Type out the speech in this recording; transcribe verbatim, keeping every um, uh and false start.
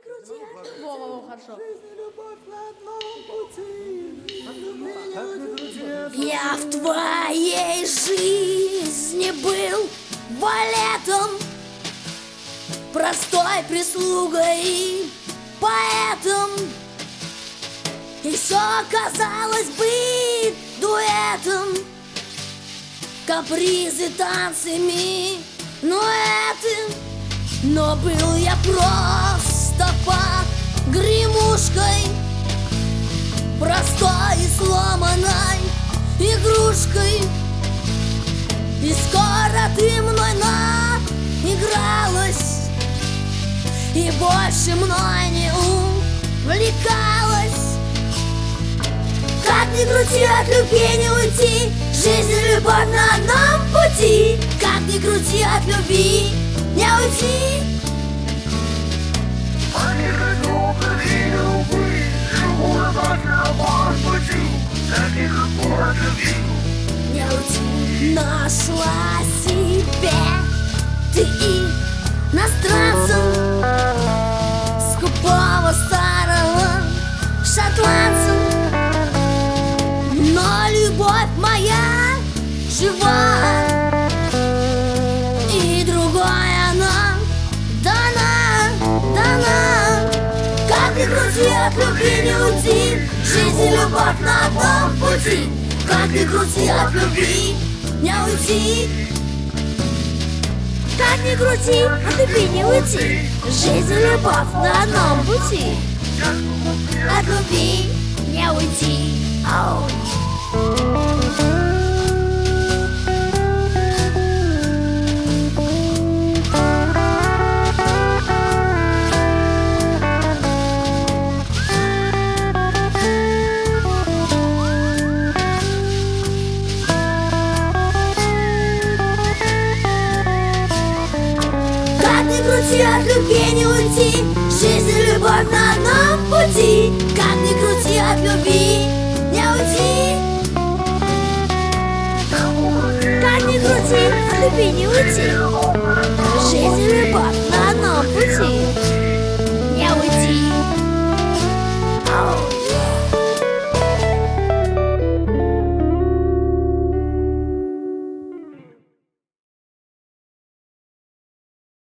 крути. Во, во, во, хорошо. Я в твоей жизни был валетом, простой прислугой и поэтом. И все казалось быть дуэтом, капризы, танцы, минуэты. Но был я просто погремушкой, простой и сломанной игрушкой. И скоро ты мной наигралась и больше мной не увлекалась. Как ни крути, от любви не уйти, жизнь и любовь на одном пути. Как ни крути, от любви не уйти. Они разлюбят и любви, живут на одном пути. Как ни крути, от любви не уйти. Нашла себе ты иностранца, скупого старого шотландца. Но любовь моя жива, и другая нам дана, дана. Как ни крути, от любви не уйти, жизнь и любовь на одном пути. Как ни крути, от любви не уйти. Как ни крути, от любви не уйти, жизнь и любовь на одном пути. От любви не уйти. Оу. От любви не уйти, жизнь и любовь на одном пути. Как ни крути, от любви не уйти. Как ни крути, от любви не уйти, жизнь и любовь на одном пути.